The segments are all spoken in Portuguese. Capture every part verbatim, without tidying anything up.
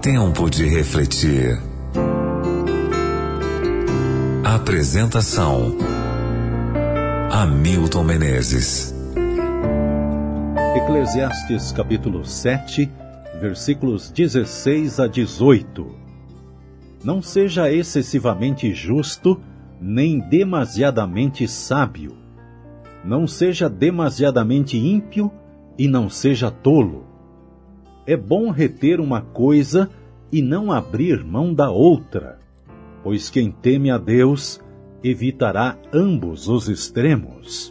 Tempo de refletir. Apresentação: Hamilton Menezes. Eclesiastes capítulo sete, versículos dezesseis a dezoito. Não seja excessivamente justo, nem demasiadamente sábio. Não seja demasiadamente ímpio e não seja tolo. É bom reter uma coisa e não abrir mão da outra, pois quem teme a Deus evitará ambos os extremos.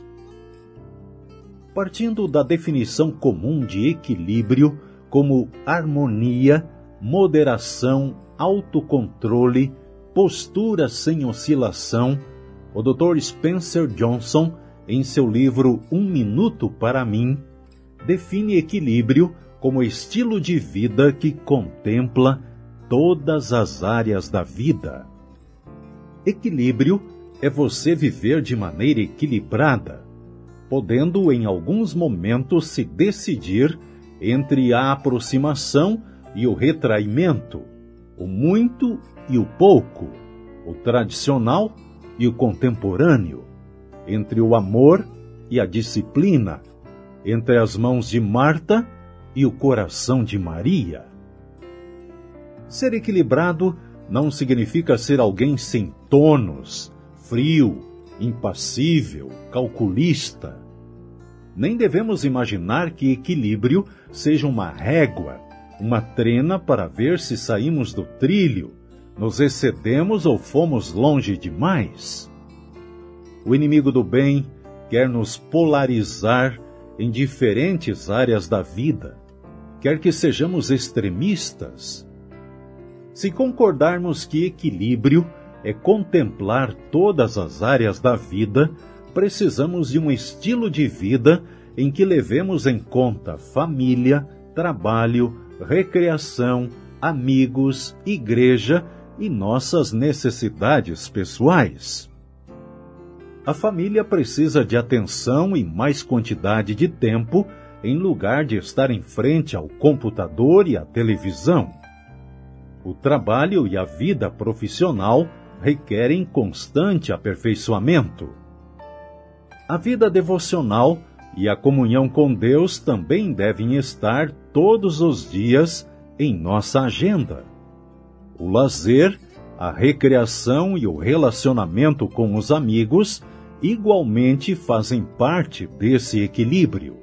Partindo da definição comum de equilíbrio como harmonia, moderação, autocontrole, postura sem oscilação, o doutor Spencer Johnson, em seu livro Um Minuto para Mim, define equilíbrio como estilo de vida que contempla todas as áreas da vida. Equilíbrio é você viver de maneira equilibrada, podendo em alguns momentos se decidir entre a aproximação e o retraimento, o muito e o pouco, o tradicional e o contemporâneo, entre o amor e a disciplina, entre as mãos de Marta e o coração de Maria. Ser equilibrado não significa ser alguém sem tônus, frio, impassível, calculista. Nem devemos imaginar que equilíbrio seja uma régua, uma trena para ver se saímos do trilho, nos excedemos ou fomos longe demais. O inimigo do bem quer nos polarizar em diferentes áreas da vida, quer que sejamos extremistas. Se concordarmos que equilíbrio é contemplar todas as áreas da vida, precisamos de um estilo de vida em que levemos em conta família, trabalho, recreação, amigos, igreja e nossas necessidades pessoais. A família precisa de atenção e mais quantidade de tempo em lugar de estar em frente ao computador e à televisão. O trabalho e a vida profissional requerem constante aperfeiçoamento. A vida devocional e a comunhão com Deus também devem estar todos os dias em nossa agenda. O lazer, a recreação e o relacionamento com os amigos igualmente fazem parte desse equilíbrio.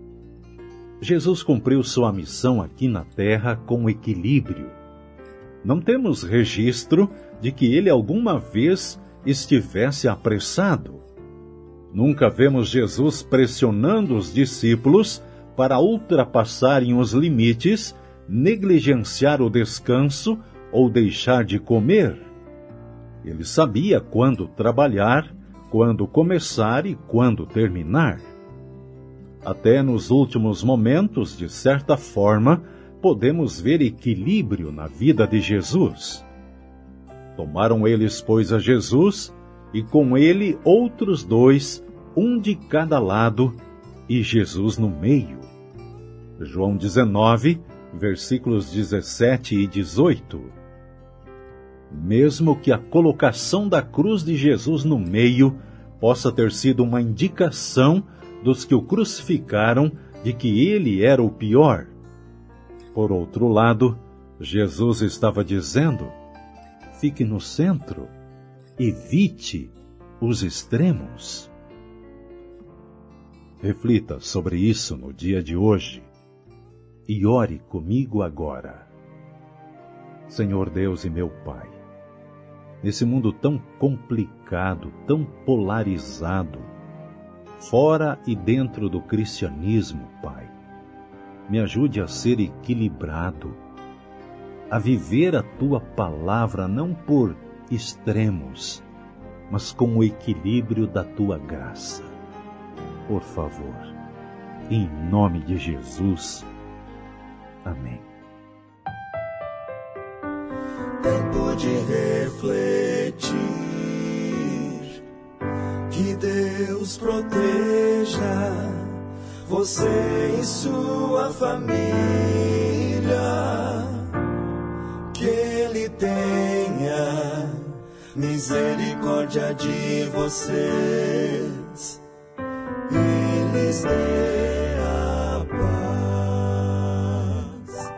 Jesus cumpriu sua missão aqui na terra com equilíbrio. Não temos registro de que ele alguma vez estivesse apressado. Nunca vemos Jesus pressionando os discípulos para ultrapassarem os limites, negligenciar o descanso ou deixar de comer. Ele sabia quando trabalhar, quando começar e quando terminar. Até nos últimos momentos, de certa forma, podemos ver equilíbrio na vida de Jesus. Tomaram eles, pois, a Jesus, e com ele outros dois, um de cada lado, e Jesus no meio. João dezenove, versículos dezessete e dezoito. Mesmo que a colocação da cruz de Jesus no meio possa ter sido uma indicação dos que o crucificaram de que ele era o pior, por outro lado, Jesus estava dizendo: fique no centro, evite os extremos. Reflita sobre isso no dia de hoje e ore comigo agora. Senhor Deus e meu Pai, nesse mundo tão complicado, tão polarizado, fora e dentro do cristianismo, Pai, me ajude a ser equilibrado, a viver a Tua palavra não por extremos, mas com o equilíbrio da Tua graça. Por favor, em nome de Jesus. Amém. Tempo de refletir, que Deus proteja você e sua família. misericórdia de vocês e lhes dê a paz.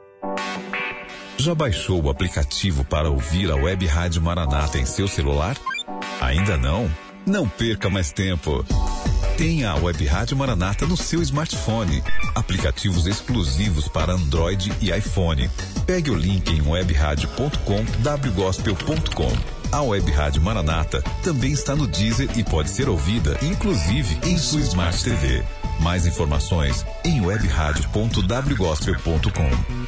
Já baixou o aplicativo para ouvir a Web Rádio Maranata em seu celular? Ainda não? Não perca mais tempo. Tenha a Web Rádio Maranata no seu smartphone. Aplicativos exclusivos para Android e iPhone. Pegue o link em web rádio ponto com w gospel ponto com. A Web Rádio Maranata também está no Deezer e pode ser ouvida, inclusive, em sua Smart T V. Mais informações em web rádio ponto w gospel ponto com.